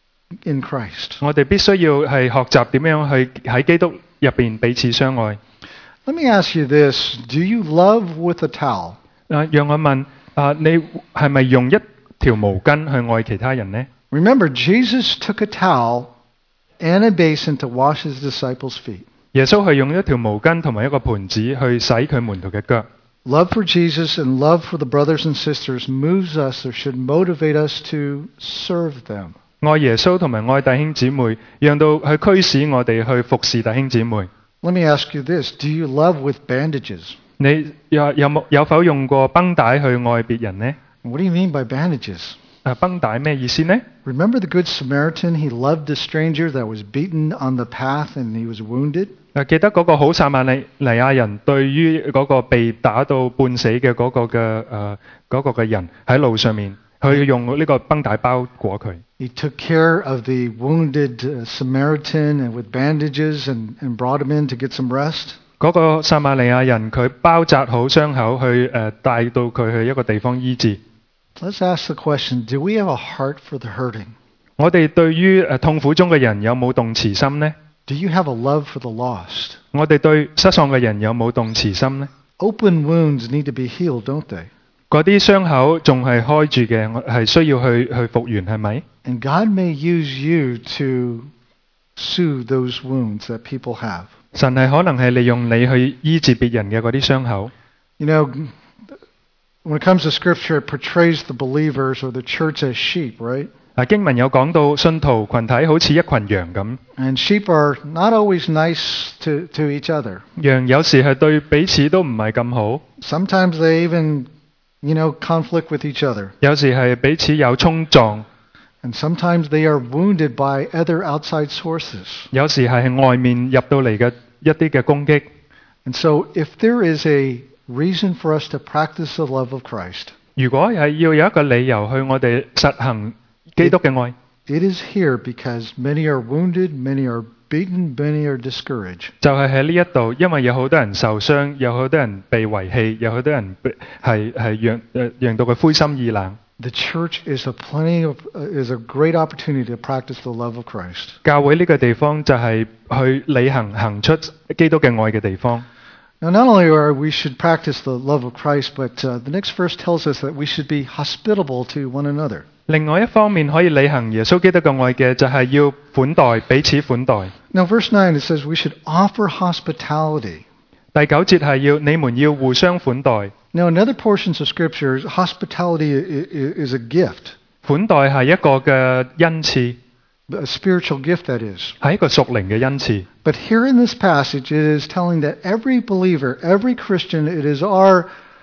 [SPEAKER 1] in Christ.
[SPEAKER 2] 我哋必須要係學習點樣去喺基督入邊彼此相愛。
[SPEAKER 1] Let me ask you this. Do you love with a towel?
[SPEAKER 2] 啊，讓我問啊，你係咪用一條毛巾去愛其他人呢？
[SPEAKER 1] Remember, Jesus took a towel and a basin to wash his disciples' feet.
[SPEAKER 2] 耶穌係用一條毛巾同埋一個盤子去洗佢門徒嘅腳。
[SPEAKER 1] Love for Jesus and love for the brothers and sisters moves us or should motivate us to serve them.
[SPEAKER 2] 愛耶穌同埋愛弟兄姊妹，讓到去驅使我哋去服侍弟兄姊妹。
[SPEAKER 1] Let me ask you this. Do you love with bandages?
[SPEAKER 2] 你有有冇有否用過繃帶去愛別人呢？
[SPEAKER 1] What do you mean by bandages?
[SPEAKER 2] 啊，繃帶咩意思呢？
[SPEAKER 1] Remember the Good Samaritan? He loved a stranger that was beaten on the path and he was wounded.
[SPEAKER 2] 啊，記得嗰個好撒瑪利尼亞人對於嗰個被打到半死嘅嗰個嘅誒嗰個嘅人喺路上面，佢用呢個繃帶包裹佢。
[SPEAKER 1] He took care of the wounded uh, Samaritan and with bandages and, and brought him in to get some rest.
[SPEAKER 2] 嗰個撒瑪利亞人佢包紮好傷口，去誒帶到佢去一個地方醫治。
[SPEAKER 1] Let's ask the question, do we have a heart for the hurting?
[SPEAKER 2] 我哋對於誒痛苦中嘅人有冇動慈心呢？
[SPEAKER 1] Do you have a love for the lost?
[SPEAKER 2] 我哋對失喪嘅人有冇動慈心呢？
[SPEAKER 1] Open wounds need to be healed, don't they?
[SPEAKER 2] 嗰啲傷口仲係開住嘅，我係需要去去復原，係咪？
[SPEAKER 1] And God may use you to soothe those wounds that people have.
[SPEAKER 2] 神係可能係利用你去醫治別人嘅嗰啲傷口。
[SPEAKER 1] You know, when it comes to Scripture, it portrays the believers or the church as sheep, right?
[SPEAKER 2] 啊，經文有講到信徒群體好似一群羊咁。
[SPEAKER 1] And sheep are not always nice to, to each other.
[SPEAKER 2] 羊有時係對彼此都唔係咁好。
[SPEAKER 1] Sometimes they even, you know, conflict with each other.
[SPEAKER 2] 有時係彼此有衝撞。
[SPEAKER 1] And sometimes they are wounded by other outside sources.
[SPEAKER 2] 有時係外面入到嚟嘅一啲嘅攻擊。
[SPEAKER 1] And so if there is a reason for us to practice the love of Christ,
[SPEAKER 2] 如果係要有一個理由去我哋實行基督嘅愛，
[SPEAKER 1] it is here because many are wounded, many are beaten, many are discouraged.
[SPEAKER 2] 就係喺呢一度，因為有好多人受傷，有好多人被遺棄，有好多人被係係讓誒讓到佢灰心意冷。
[SPEAKER 1] The church is a plenty of uh, is a great opportunity to practice the love of Christ.
[SPEAKER 2] 教會呢個地方就係去履行行出基督嘅愛嘅地方。
[SPEAKER 1] Now, not only are we should practice the love of Christ, but uh, the next verse tells us that we should be hospitable to one another.
[SPEAKER 2] 另外一方面可以履行耶穌基督嘅愛嘅，就係要款待彼此款待。
[SPEAKER 1] Now, verse nine, it says we should offer hospitality.
[SPEAKER 2] 第九節係要你們要互相款待。
[SPEAKER 1] Now, in other portions of Scripture, hospitality is a gift,
[SPEAKER 2] 款待係一個嘅恩賜，
[SPEAKER 1] a spiritual gift that is.
[SPEAKER 2] 係一個屬靈嘅恩賜。
[SPEAKER 1] But here in this passage, it is telling that every believer, every Christian, it is our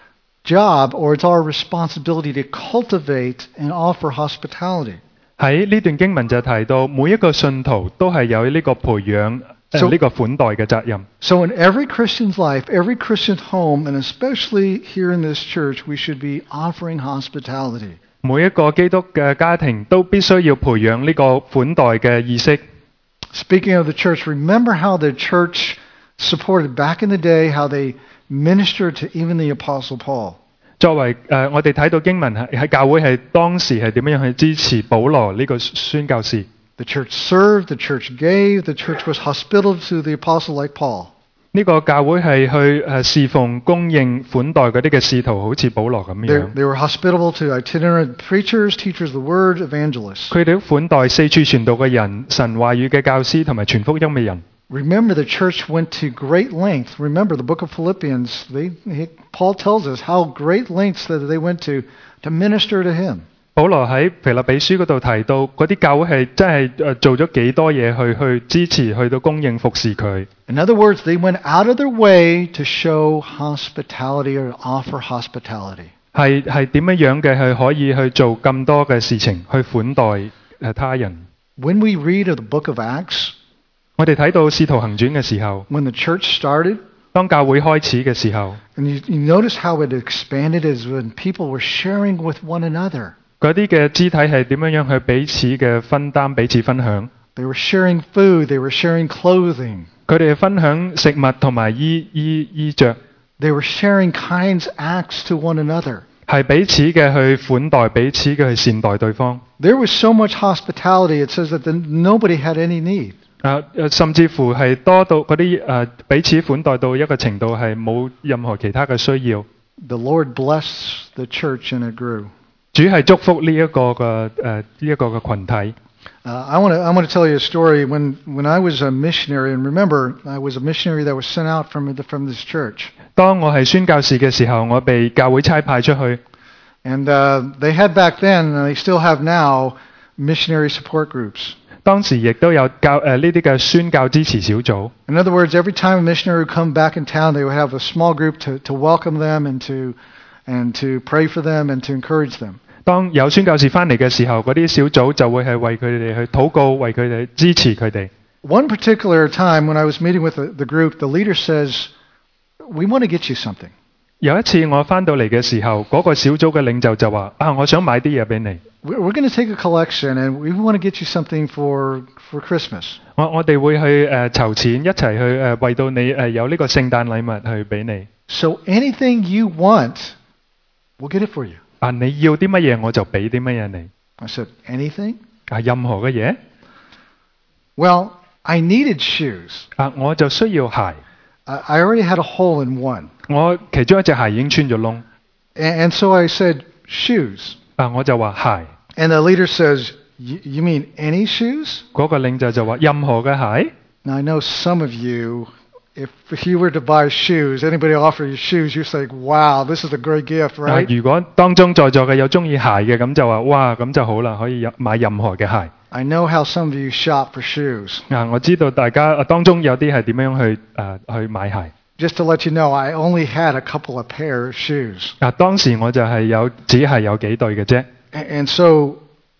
[SPEAKER 1] job or it's our responsibility to cultivate and offer hospitality.
[SPEAKER 2] 喺呢段經文就提到，每一個信徒都係有呢個培養誒呢個款待嘅責任。
[SPEAKER 1] So in every Christian's life, every Christian home, and especially here in this church, we should be offering hospitality.
[SPEAKER 2] 每一個基督嘅家庭都必須要培養呢個款待嘅意識。
[SPEAKER 1] Speaking of the church, remember how the church supported back in the day, how they ministered to even the Apostle Paul.
[SPEAKER 2] 作為誒、呃，我哋睇到經文喺喺教會係當時係點樣去支持保羅呢個宣教士。
[SPEAKER 1] The church served, the church gave, the church was hospitable to the apostle like Paul.
[SPEAKER 2] 呢個教會係去誒侍奉、供應、款待嗰啲嘅使徒，好似保羅咁
[SPEAKER 1] They,
[SPEAKER 2] 樣。
[SPEAKER 1] they were hospitable to itinerant preachers, teachers of the word, evangelists.
[SPEAKER 2] 佢哋都款待四處傳道嘅人、神話語嘅教師同埋傳福音嘅人。
[SPEAKER 1] Remember, the church went to great length. Remember, the book of Philippians, they, he, Paul tells us how great lengths that they went to to minister to him.
[SPEAKER 2] 保羅喺腓立比書嗰度提到，嗰啲教會係真係誒做咗幾多嘢去去支持，去到供應服侍佢。
[SPEAKER 1] In other words, they went out of their way to show hospitality or offer hospitality.
[SPEAKER 2] 係係點樣樣嘅去可以去做咁多嘅事情去款待誒他人。
[SPEAKER 1] When we read of the book of Acts,
[SPEAKER 2] 我哋睇到《使徒行傳》嘅時候，
[SPEAKER 1] when the church started,
[SPEAKER 2] 當教會開始嘅時候，
[SPEAKER 1] and you, you notice how it expanded is when people were sharing with one another.
[SPEAKER 2] 嗰啲嘅肢體係點樣樣去彼此嘅分擔、彼此分享。
[SPEAKER 1] They were sharing food, they were sharing clothing,
[SPEAKER 2] 佢哋分享食物同埋衣衣衣着，
[SPEAKER 1] they were sharing kinds acts to one another.
[SPEAKER 2] 係彼此嘅去款待，彼此嘅去善待對方。
[SPEAKER 1] There was so much hospitality, it says that the, nobody had any need.
[SPEAKER 2] 啊，甚至乎係多到嗰啲誒彼此款待到一個程度係冇任何其他嘅需要。
[SPEAKER 1] The Lord blessed the church and it grew.
[SPEAKER 2] 主係祝福呢一個嘅誒呢一個嘅群體。
[SPEAKER 1] Uh, I want to I want to tell you a story. When when I was a missionary, and remember, I was a missionary that was sent out from the, from this church.
[SPEAKER 2] 當我係宣教士嘅時候，我被教會差派出去。
[SPEAKER 1] And uh, they had back then, and they still have now, missionary support groups.
[SPEAKER 2] 當時亦都有教誒呢啲嘅宣教支持小組。
[SPEAKER 1] In other words, every time a missionary would come back in town, they would have a small group to, to welcome them and to and to pray for them and to encourage them.
[SPEAKER 2] 當有宣教士翻嚟嘅時候，嗰啲小組就會係為佢哋去禱告，為佢哋支持佢哋。
[SPEAKER 1] One particular time when I was meeting with the, the group, the leader says, "We want to get you something."
[SPEAKER 2] 有一次我翻到嚟嘅時候，嗰、個小組嘅領袖就話：啊，我想買啲嘢俾你。
[SPEAKER 1] We're we're going to take a collection, and we want to get you something for for Christmas.
[SPEAKER 2] 我我哋會去誒、呃、籌錢，一齊去誒、呃、為到你誒、呃、有呢個聖誕禮物去俾你。
[SPEAKER 1] So anything you want, we'll get it for you.
[SPEAKER 2] 啊，你要啲乜嘢我就俾啲乜嘢你。
[SPEAKER 1] I said, "Anything?"
[SPEAKER 2] 啊，任何嘅嘢。
[SPEAKER 1] Well, I needed shoes.
[SPEAKER 2] 啊，我就需要鞋。
[SPEAKER 1] I I already had a hole in one,
[SPEAKER 2] 我其中一隻鞋已經穿咗窿。
[SPEAKER 1] and, and so I said, "Shoes."
[SPEAKER 2] 啊，我就話鞋。
[SPEAKER 1] And the leader says, "You you mean any shoes?"
[SPEAKER 2] 嗰、個領袖就話任何嘅鞋。
[SPEAKER 1] Now I know some of you, if you were to buy shoes, anybody offer you shoes, you say, "Wow, this is a great gift,
[SPEAKER 2] 啊
[SPEAKER 1] right?"
[SPEAKER 2] 如果當中在座嘅有中意鞋嘅，咁就話哇，咁就好啦，可以有買任何嘅鞋。
[SPEAKER 1] I know how some of you shop for shoes.
[SPEAKER 2] 啊，我知道大家啊當中有啲係點樣去誒、呃、去買鞋。
[SPEAKER 1] Just to let you know, I only had a couple of pair of shoes.
[SPEAKER 2] 啊，當時我就係有只係有幾對嘅啫。
[SPEAKER 1] And, and so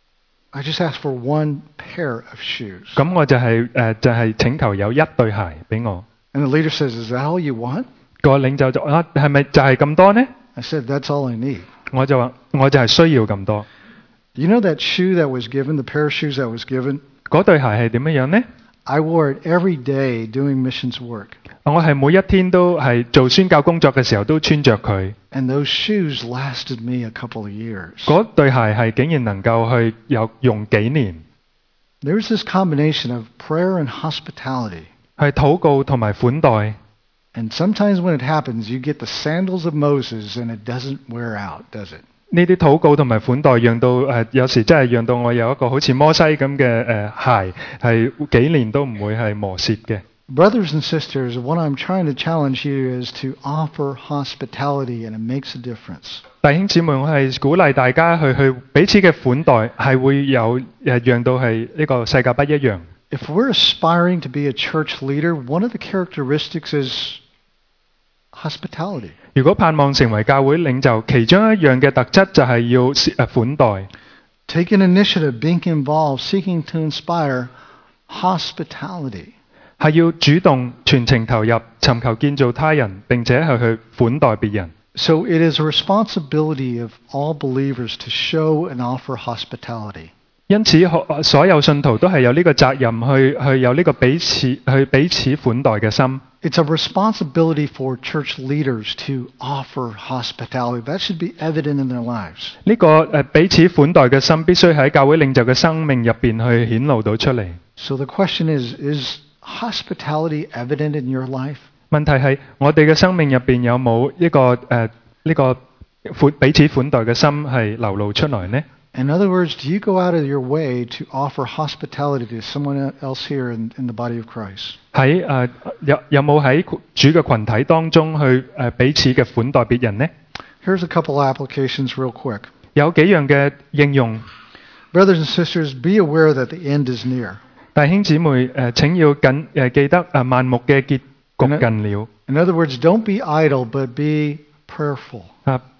[SPEAKER 1] I just asked for one pair of shoes.
[SPEAKER 2] 咁我就係、誒就係請求有一對鞋俾我。
[SPEAKER 1] And the leader says, "Is that all you want?"
[SPEAKER 2] 個領袖就啊，係咪就係咁多呢？
[SPEAKER 1] I said, "That's all I need."
[SPEAKER 2] 我就話我就係需要咁多。
[SPEAKER 1] You know that shoe that was given, the pair of shoes that was given?
[SPEAKER 2] 嗰對鞋係點樣樣呢？
[SPEAKER 1] I wore it every day doing missions work.
[SPEAKER 2] 我係每一天都係做宣教工作嘅時候都穿着佢。
[SPEAKER 1] And those shoes lasted me a couple of years.
[SPEAKER 2] 嗰對鞋係竟然能夠去有用幾年，
[SPEAKER 1] There's this combination of prayer and hospitality.
[SPEAKER 2] 係禱告同埋款待。
[SPEAKER 1] And sometimes when it happens, you get the sandals of Moses and it doesn't wear out, does it?
[SPEAKER 2] 呢啲禱告同埋款待，讓到誒、呃、有時真係讓到我有一個好似摩西咁嘅誒鞋，係幾年都唔會係磨蝕嘅。
[SPEAKER 1] Brothers and sisters, what I'm trying to challenge you is to offer hospitality, and it makes a difference.
[SPEAKER 2] 弟兄姊妹，我係鼓勵大家去去彼此嘅款待，係會有誒讓到係呢個世界不一樣。
[SPEAKER 1] If we're aspiring to be a church leader, one of the characteristics is hospitality.
[SPEAKER 2] 如果盼望成為教會領袖，其中一樣嘅特質就係要誒款待。
[SPEAKER 1] Take an initiative, being involved, seeking to inspire hospitality.
[SPEAKER 2] 係要主動全程投入，尋求建造他人，並且係去款待別人。
[SPEAKER 1] So it is a responsibility of all believers to show and offer hospitality.
[SPEAKER 2] 因此，所有信徒都係有呢個責任去去有呢個彼此去彼此款待嘅心。
[SPEAKER 1] It's a responsibility for church leaders to offer hospitality. That should be evident in their lives.
[SPEAKER 2] 呢個誒彼此款待嘅心，必須喺教會領袖嘅生命入邊去顯露到出嚟。
[SPEAKER 1] So the question is, is hospitality evident in your life?
[SPEAKER 2] 問題係我哋嘅生命入邊有冇一個誒呢個款彼此款待嘅心係流露出來呢？
[SPEAKER 1] In other words, do you go out of your way to offer hospitality to someone else here in, in the body of Christ?
[SPEAKER 2] 喺誒、呃、有有冇喺主嘅群體當中去誒、呃、彼此嘅款待別人呢？
[SPEAKER 1] Here's a couple applications real quick.
[SPEAKER 2] 有幾樣嘅應用。
[SPEAKER 1] Brothers and sisters, be aware that the end is near.
[SPEAKER 2] 弟兄姊妹誒、呃、請要緊誒、呃、記得誒、呃、萬目嘅結局近了。
[SPEAKER 1] In other words, don't be idle, but be prayerful.
[SPEAKER 2] 啊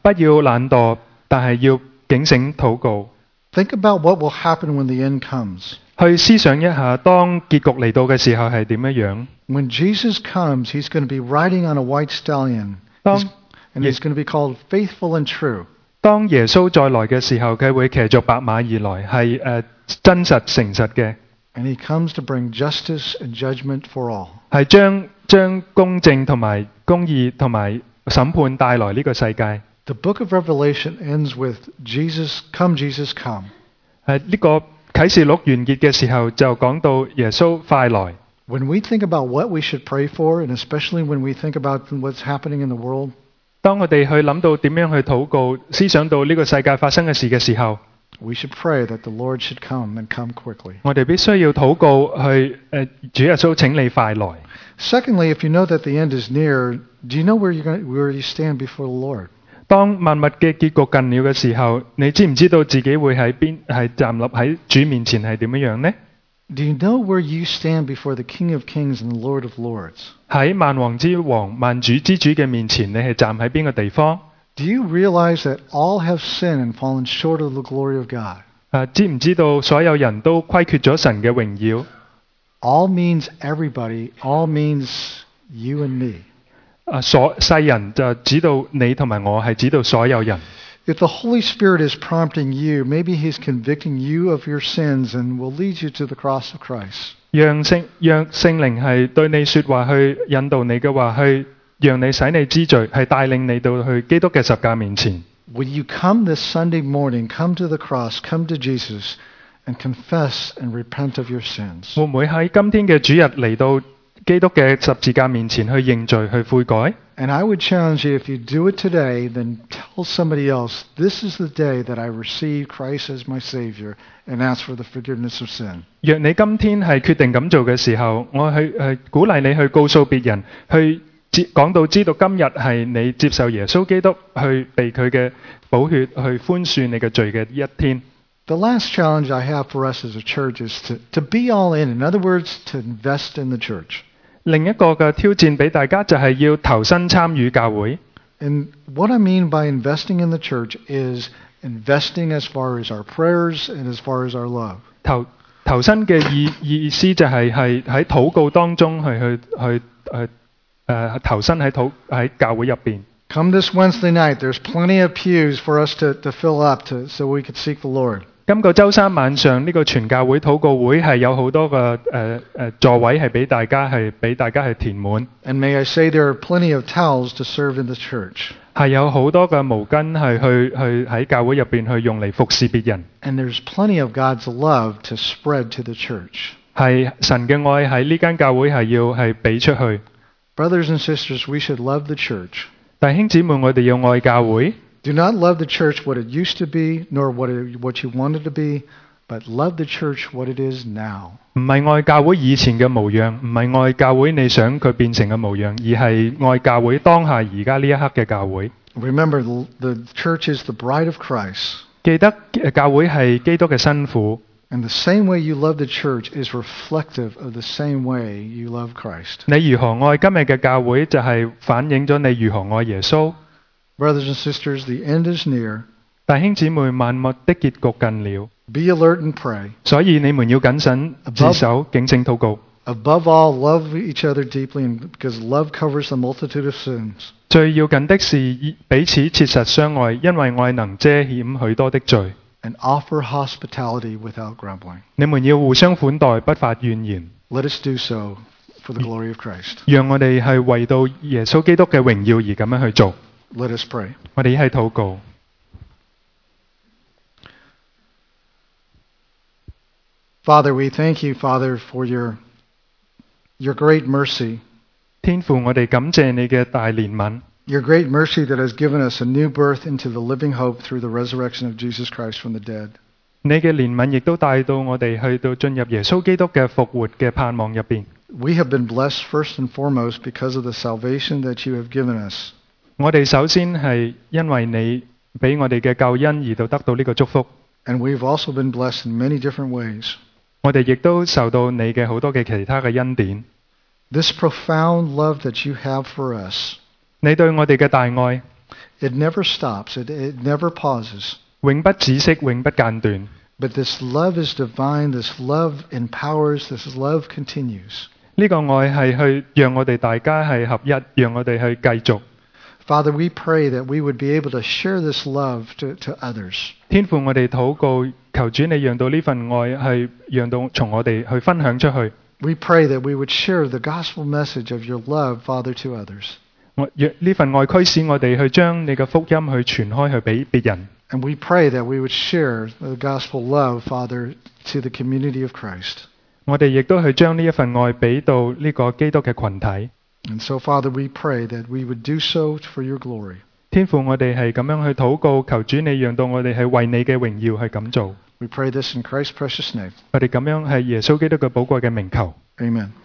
[SPEAKER 2] 不要懶惰，但係要警醒禱告。
[SPEAKER 1] Think about what will happen when the end comes.
[SPEAKER 2] 去思想一下，當結局嚟到嘅時候係點樣樣。
[SPEAKER 1] When Jesus comes, he's going to be riding on a white stallion.
[SPEAKER 2] 當
[SPEAKER 1] He's- and he's going to be called faithful and true.
[SPEAKER 2] 當耶穌再來嘅時候，佢會騎着白馬而來，係誒、呃、真實誠實嘅，
[SPEAKER 1] And he comes to bring justice and judgment for all.
[SPEAKER 2] 係將將公正同埋公義同埋審判帶來呢個世界。
[SPEAKER 1] The book of Revelation ends with Jesus, come Jesus, come.
[SPEAKER 2] 係呢個啟示錄完結嘅時候，就講到耶穌快來。
[SPEAKER 1] When we think about what we should pray for, and especially when we think about what's happening in the world,
[SPEAKER 2] 當我哋去諗到點樣去禱告，思想到呢個世界發生嘅事嘅時候，
[SPEAKER 1] we should pray that the Lord should come and come quickly.
[SPEAKER 2] 我哋必須要禱告去誒、呃、主耶穌請你快來。
[SPEAKER 1] Secondly, if you know that the end is near, do you know where you're going, where you stand before the Lord?
[SPEAKER 2] 當萬物嘅結局近了嘅時候，你知唔知道自己會喺邊係站立喺主面前係點樣樣呢？
[SPEAKER 1] Do you know where you stand before the King of Kings and the Lord of Lords?
[SPEAKER 2] 喺萬王之王、萬主之主嘅面前，你係站喺邊個地方？
[SPEAKER 1] Do you realize that all have sinned and fallen short of the glory of God?
[SPEAKER 2] 啊，知唔知道所有人都虧缺咗神嘅榮耀？
[SPEAKER 1] All means everybody. All means you and me.
[SPEAKER 2] 啊，所世人就指到你同埋我，係指到所有人。
[SPEAKER 1] If the Holy Spirit is prompting you, maybe He's convicting you of your sins and will lead you to the cross of Christ.
[SPEAKER 2] 讓聖讓聖靈係對你說話，去引導你嘅話，去讓你使你知罪，係帶領你到去基督嘅十架面前。
[SPEAKER 1] Will you come this Sunday morning, come to the cross, come to Jesus, and confess and repent of your sins?
[SPEAKER 2] 會唔會喺今天嘅主日嚟到基督嘅十字架面前去認罪、去悔改？
[SPEAKER 1] And I would challenge you, if you do it today, then tell somebody else, this is the day that I received Christ as my Savior and ask for the forgiveness of sin.
[SPEAKER 2] 若你今天係決定咁做嘅時候，我去誒鼓勵你去告訴別人，去知講到知道今日係你接受耶穌基督，去被佢嘅寶血去寬恕你嘅罪嘅一天。
[SPEAKER 1] The last challenge I have for us as a church is to, to be all in. In other words, to invest in the church.
[SPEAKER 2] 另一個嘅挑戰俾大家就係要投身參與教會。
[SPEAKER 1] And what I mean by investing in the church is investing as far as our prayers and as far as our love.
[SPEAKER 2] 投投身嘅意意思就係係喺禱告當中去去去去誒投身喺禱喺教會入邊。
[SPEAKER 1] Come this Wednesday night. There's plenty of pews for us to, to fill up to, so we could seek the Lord.
[SPEAKER 2] 今個週三晚上呢個全教會禱告會係有好多個誒誒座位係俾大家係俾大家去填滿，
[SPEAKER 1] And may I say there are plenty of towels to serve in the church.
[SPEAKER 2] 係有好多嘅毛巾係去去喺教會入邊去用嚟服侍別人，
[SPEAKER 1] And there's plenty of God's love to spread to the church.
[SPEAKER 2] 係神嘅愛喺呢間教會係要係俾出去。
[SPEAKER 1] Brothers and sisters, we should love the church.
[SPEAKER 2] 弟兄姊妹，我哋要愛教會。
[SPEAKER 1] Do not love the church what it used to be, nor what it, what you wanted to be, but love the church what it is now.
[SPEAKER 2] 唔係愛教會以前嘅模樣，唔係愛教會你想佢變成嘅模樣，而係愛教會當下而家呢一刻嘅教會。
[SPEAKER 1] Remember, the, the church is the bride of Christ.
[SPEAKER 2] 記得誒教會係基督嘅新婦，
[SPEAKER 1] And the same way you love the church is reflective of the same way you love Christ.
[SPEAKER 2] 你如何愛今日嘅教會，就係反映咗你如何愛耶穌。
[SPEAKER 1] Brothers and sisters, the end is near.
[SPEAKER 2] 弟兄姊妹，萬物的結局近了，
[SPEAKER 1] Be alert and pray.
[SPEAKER 2] 所以你們要謹慎自守，警醒禱告。
[SPEAKER 1] Above all, love each other deeply, and because love covers the multitude of sins.
[SPEAKER 2] 最要緊的是彼此切實相愛，因為愛能遮掩許多的罪。
[SPEAKER 1] And offer hospitality without grumbling.
[SPEAKER 2] 你們要互相款待，不發怨言。
[SPEAKER 1] Let us do so for the glory of Christ.
[SPEAKER 2] 讓我哋係為到耶穌基督嘅榮耀而咁樣去做。
[SPEAKER 1] Let us pray.
[SPEAKER 2] 我哋一齊禱告。
[SPEAKER 1] Father, we thank you, Father, for your, your great mercy.
[SPEAKER 2] 天父，我哋感謝你嘅大憐憫，
[SPEAKER 1] Your great mercy that has given us a new birth into the living hope through the resurrection of Jesus Christ from the dead.
[SPEAKER 2] 你嘅憐憫亦都帶到我哋去到進入耶穌基督嘅復活嘅盼望入邊。
[SPEAKER 1] We have been blessed first and foremost because of the salvation that you have given us.
[SPEAKER 2] 我哋首先係因為你俾我哋嘅救恩而到得到呢個祝福，
[SPEAKER 1] And we've also been blessed in many different ways.
[SPEAKER 2] 我哋亦都受到你嘅好多嘅其他嘅恩典。
[SPEAKER 1] This profound love that you have for us,
[SPEAKER 2] 你對我哋嘅大愛，
[SPEAKER 1] It never stops. It, it never pauses.
[SPEAKER 2] 永不止息，永不間斷。
[SPEAKER 1] But this love is divine. This love empowers. This love continues.
[SPEAKER 2] 呢個愛係去讓我哋大家係合一，讓我哋去繼續。
[SPEAKER 1] Father, we pray that we would be able to share this love to, to others.
[SPEAKER 2] 天父，我哋禱告，求主你讓到呢份愛係讓到從我哋去分享出去。
[SPEAKER 1] We pray that we would share the gospel message of your love, Father, to others.
[SPEAKER 2] 我若呢份愛驅使我哋去將你嘅福音去傳開去俾別人。
[SPEAKER 1] And we pray that we would share the gospel love, Father, to the community of Christ.
[SPEAKER 2] 我哋亦都去將呢一份愛俾到呢個基督嘅群體。
[SPEAKER 1] And so, Father, we pray that we would do so for your glory.
[SPEAKER 2] 天父，我哋係咁樣去禱告，求主你讓到我哋係為你嘅榮耀去咁做。
[SPEAKER 1] We pray this in Christ's precious name.
[SPEAKER 2] 我哋咁樣係耶穌基督嘅寶貴嘅名求。
[SPEAKER 1] Amen.